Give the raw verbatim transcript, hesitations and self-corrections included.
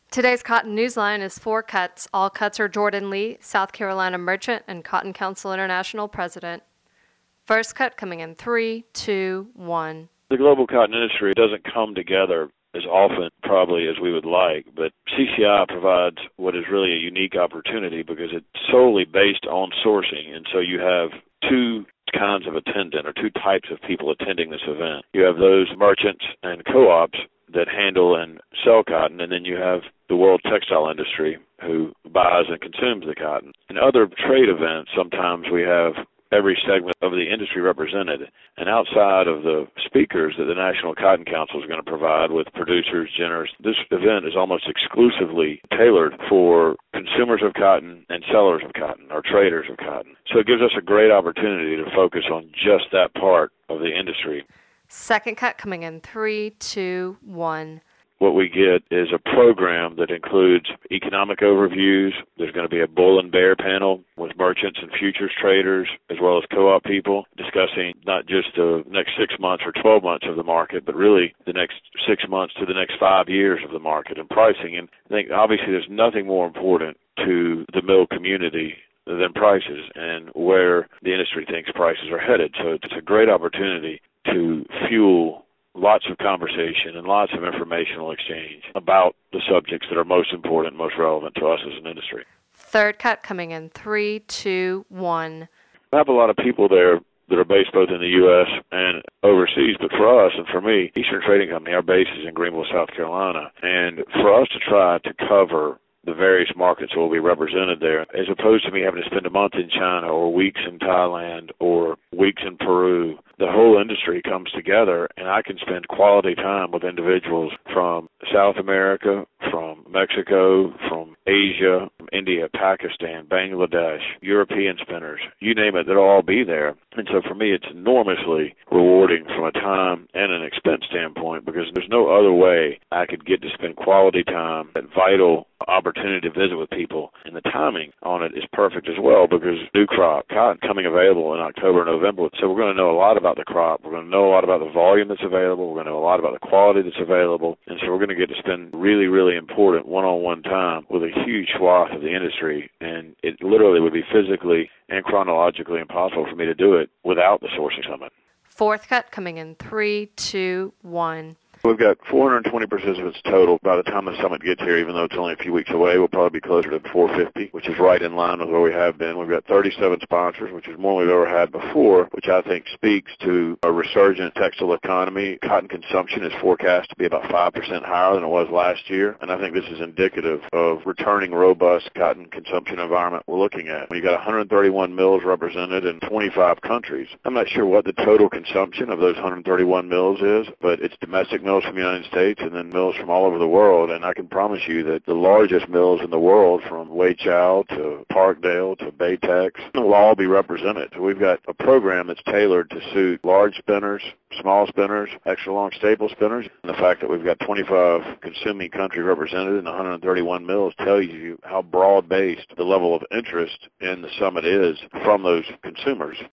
Today's Cotton Newsline is four cuts. All cuts are Jordan Lee, South Carolina merchant and Cotton Council International president. First cut coming in three, two, one. The global cotton industry doesn't come together as often probably as we would like, but C C I provides what is really a unique opportunity because it's solely based on sourcing, and so you have two kinds of attendant or two types of people attending this event. You have those merchants and co-ops that handle and sell cotton, and then you have the world textile industry who buys and consumes the cotton. In other trade events, sometimes we have every segment of the industry represented, and outside of the speakers that the National Cotton Council is going to provide with producers, ginners, this event is almost exclusively tailored for consumers of cotton and sellers of cotton, or traders of cotton. So it gives us a great opportunity to focus on just that part of the industry. Second cut coming in three, two, one. What we get is a program that includes economic overviews. There's going to be a bull and bear panel with merchants and futures traders, as well as co-op people, discussing not just the next six months or twelve months of the market, but really the next six months to the next five years of the market and pricing. And I think obviously there's nothing more important to the mill community than prices and where the industry thinks prices are headed. So it's a great opportunity to fuel lots of conversation and lots of informational exchange about the subjects that are most important, most relevant to us as an industry. Third cut coming in three, two, one. I have a lot of people there that are based both in the U S and overseas, but for us and for me, Eastern Trading Company, our base is in Greenville, South Carolina, and for us to try to cover the various markets will be represented there, as opposed to me having to spend a month in China or weeks in Thailand or weeks in Peru. The whole industry comes together, and I can spend quality time with individuals from South America, from Mexico, from Asia, from India, Pakistan, Bangladesh, European spinners, you name it, they'll all be there. And so for me, it's enormously rewarding from a time and an expense standpoint, because there's no other way I could get to spend quality time, that vital opportunity to visit with people. And the timing on it is perfect as well, because new crop cotton coming available in October and November. So we're going to know a lot about the crop. We're going to know a lot about the volume that's available. We're going to know a lot about the quality that's available. And so we're going to get to spend really, really important one-on-one time with a huge swath of the industry. And it literally would be physically and chronologically impossible for me to do it without the Sourcing Summit. Fourth cut coming in three, two, one. We've got four hundred twenty participants total. By the time the summit gets here, even though it's only a few weeks away, we'll probably be closer to four hundred fifty, which is right in line with where we have been. We've got thirty-seven sponsors, which is more than we've ever had before, which I think speaks to a resurgent textile economy. Cotton consumption is forecast to be about five percent higher than it was last year, and I think this is indicative of returning robust cotton consumption environment we're looking at. We've got one hundred thirty-one mills represented in twenty-five countries. I'm not sure what the total consumption of those one hundred thirty-one mills is, but it's domestic mills from the United States and then mills from all over the world, and I can promise you that the largest mills in the world, from Weichao to Parkdale to Baytex, will all be represented. So we've got a program that's tailored to suit large spinners, small spinners, extra long staple spinners, and the fact that we've got twenty-five consuming countries represented and one hundred thirty-one mills tells you how broad-based the level of interest in the summit is from those consumers.